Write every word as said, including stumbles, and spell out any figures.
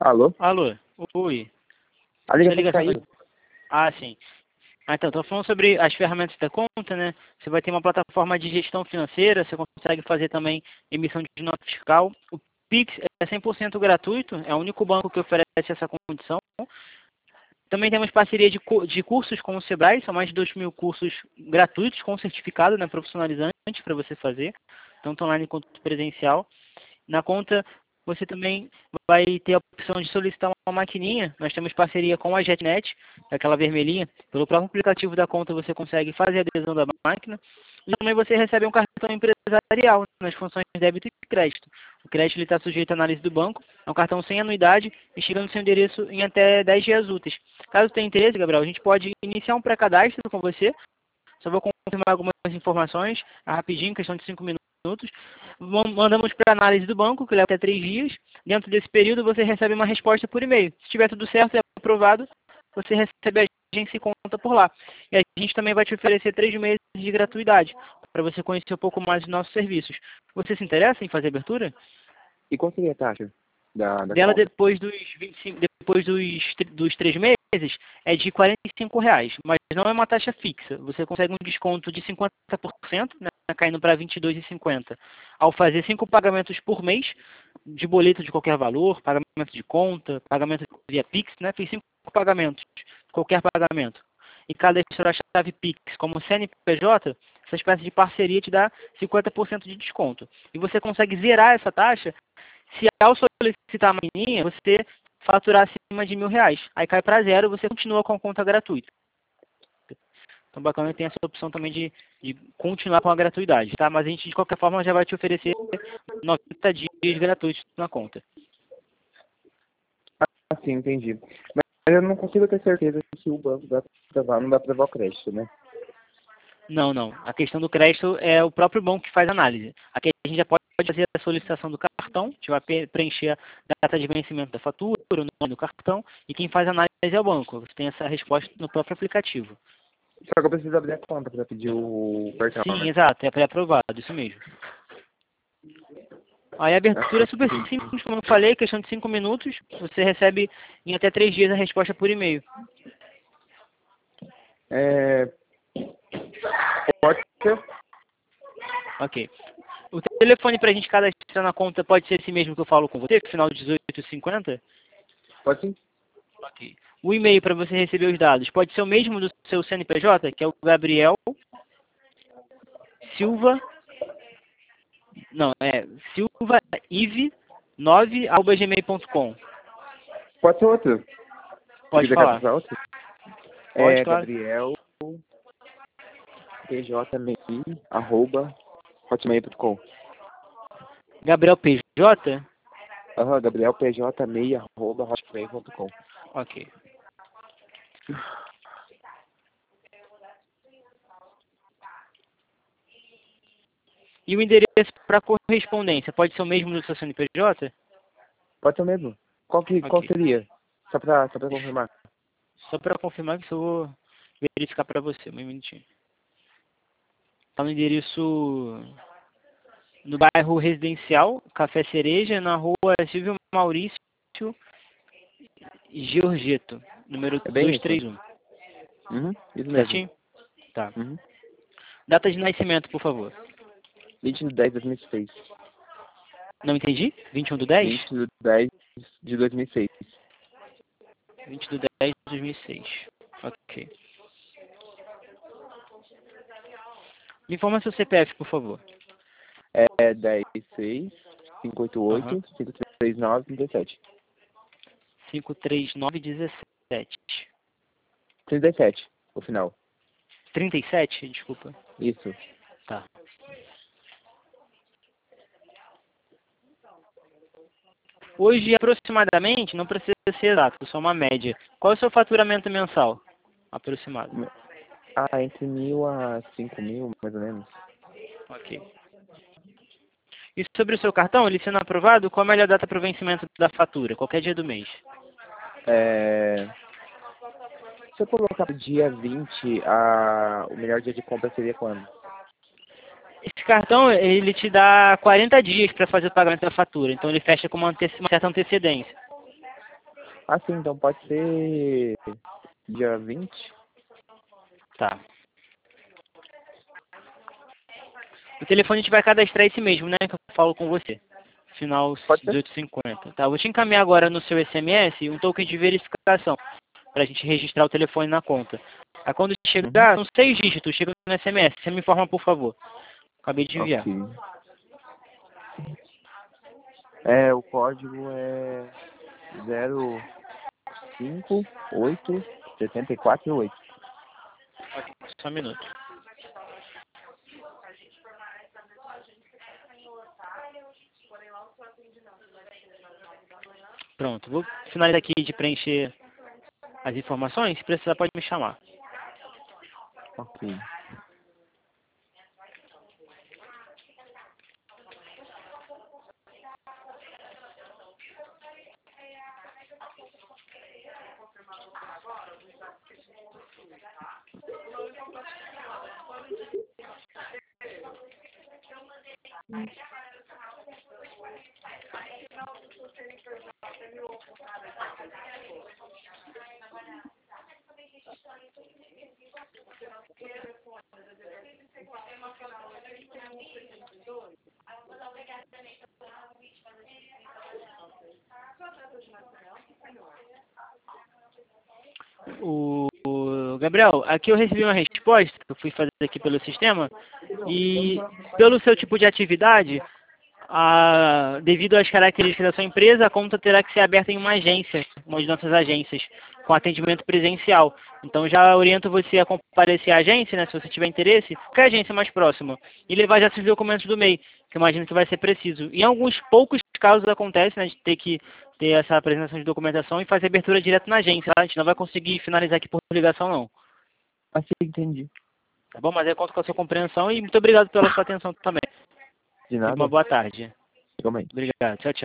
Alô? Alô? Oi. A Essa ligação ligação caiu. tá... Ah, sim. Ah, então, estou falando sobre as ferramentas da conta, né? Você vai ter uma plataforma de gestão financeira, você consegue fazer também emissão de nota fiscal. O Pix é cem por cento gratuito, é o único banco que oferece essa condição. Também temos parceria de, cu- de cursos com o Sebrae, são mais de dois mil cursos gratuitos com certificado, né, profissionalizante para você fazer, tanto online quanto presencial. Na conta, você também vai ter a opção de solicitar uma maquininha. Nós temos parceria com a JetNet, aquela vermelhinha. Pelo próprio aplicativo da conta, você consegue fazer a adesão da máquina. E também você recebe um cartão empresarial nas funções de débito e crédito. O crédito está sujeito à análise do banco. É um cartão sem anuidade e chega no seu endereço em até dez dias úteis. Caso tenha interesse, Gabriel, a gente pode iniciar um pré-cadastro com você. Só vou confirmar algumas informações, rapidinho, questão de cinco minutos. Vam- Mandamos para análise do banco, que leva até três dias. Dentro desse período, você recebe uma resposta por e-mail. Se estiver tudo certo e aprovado, você recebe a agência e conta por lá. E a gente também vai te oferecer três meses de gratuidade, para você conhecer um pouco mais dos nossos serviços. Você se interessa em fazer abertura? E qual seria a taxa da, da Dela conta? depois dos vinte e cinco, depois dos, tr- dos três meses é de quarenta e cinco reais, mas não é uma taxa fixa. Você consegue um desconto de cinquenta por cento, né, caindo para vinte e dois reais e cinquenta centavos. Ao fazer cinco pagamentos por mês, de boleto de qualquer valor, pagamento de conta, pagamento via Pix, né, fiz cinco pagamentos, qualquer pagamento. E cada chave Pix, como C N P J, essa espécie de parceria te dá cinquenta por cento de desconto. E você consegue zerar essa taxa se ao solicitar a maquininha, você faturar acima de mil reais. Aí cai para zero, você continua com a conta gratuita. Então bacana que tem essa opção também de, de continuar com a gratuidade, tá? Mas a gente de qualquer forma já vai te oferecer noventa dias gratuitos na conta. Ah, sim, entendi. Mas eu não consigo ter certeza se o banco vai aprovar, não vai aprovar o crédito, né? Não, não. A questão do crédito é o próprio banco que faz a análise. Aqui a gente já pode fazer a solicitação do cartão, a gente vai pe- preencher a data de vencimento da fatura, o nome do cartão, e quem faz a análise é o banco. Você tem essa resposta no próprio aplicativo. Só que eu preciso abrir a conta para pedir o cartão, Sim, né? exato, é pré-aprovado, isso mesmo. Aí a abertura é Ah, super simples, como eu falei, questão de cinco minutos, você recebe em até três dias a resposta por e-mail. é, pode ser? Ok. O telefone para a gente cadastrar na conta pode ser esse mesmo que eu falo com você, final dezoito cinquenta? Pode sim? Ok. O e-mail para você receber os dados pode ser o mesmo do seu C N P J, que é o Gabriel Silva, não, é Silva Ive nove arroba gmail ponto com. Pode ser outro. Se Pode quiser falar. cadastrar outro. Pode, É claro. Gabriel P J M I arroba hotmail ponto com. Gabriel P J? Aham, Gabriel P J M I arroba hotmail ponto com. Ok. E o endereço para correspondência pode ser o mesmo do seu C N P J? Pode ser o mesmo. Qual, que, qual Ok. seria? Só pra, só pra confirmar. Só para confirmar que eu vou verificar para você, um minutinho. Está no endereço no bairro Residencial, Café Cereja, na rua Silvio Maurício Giorgetto, número É bem duzentos e isso? trinta e um. Uhum, isso mesmo. Certinho? Tá. Uhum. Data de nascimento, por favor. vinte de dez de dois mil e seis. Não entendi? vinte e um do dez? vinte de dez de dois mil e seis. vinte do dez de dois mil e seis. Ok. Me informa seu C P F, por favor. É dez, seis, cinco oito Aham. oito, cinco três nove, trinta e sete. cinco três nove um sete. trinta e sete, o final. trinta e sete, desculpa. Isso. Tá. Hoje, aproximadamente, não precisa ser exato, só uma média. Qual é o seu faturamento mensal? Aproximado. Ah, entre mil a cinco mil, mais ou menos. Ok. E sobre o seu cartão, ele sendo aprovado, qual a melhor data para o vencimento da fatura? Qualquer dia do mês. É... Se eu colocar dia vinte, a... o melhor dia de compra seria quando? Esse cartão, ele te dá quarenta dias para fazer o pagamento da fatura. Então, ele fecha com uma, ante- uma certa antecedência. Ah, sim, então pode ser dia vinte. Tá. O telefone a gente vai cadastrar esse mesmo, né? Que eu falo com você. Final Pode ser? dezoito cinquenta. Tá, vou te encaminhar agora no seu S M S um token de verificação para a gente registrar o telefone na conta. Aí quando Uhum. chegar, são seis dígitos, chega no S M S. Você me informa, por favor. Acabei de enviar. Ok. É, o código é zero cinco oito setenta e quatro oito. Só um minuto. Pronto, vou finalizar aqui de preencher as informações. Se precisar, pode me chamar. Ok. O, o Gabriel, aqui eu recebi uma resposta que eu fui fazer aqui pelo sistema e pelo seu tipo de atividade, a, devido às características da sua empresa, a conta terá que ser aberta em uma agência, uma de nossas agências, com atendimento presencial. Então já oriento você a comparecer à agência, né, se você tiver interesse, qual é a agência mais próxima, e levar já seus documentos do M E I, que eu imagino que vai ser preciso. Em alguns poucos casos acontece, né, de ter que ter essa apresentação de documentação e fazer abertura direto na agência, tá? A gente não vai conseguir finalizar aqui por ligação, não. Assim, entendi. Tá bom? Mas eu conto com a sua compreensão e muito obrigado pela sua atenção também. De Tenha uma nada. boa tarde. Igualmente. Obrigado. Tchau, tchau.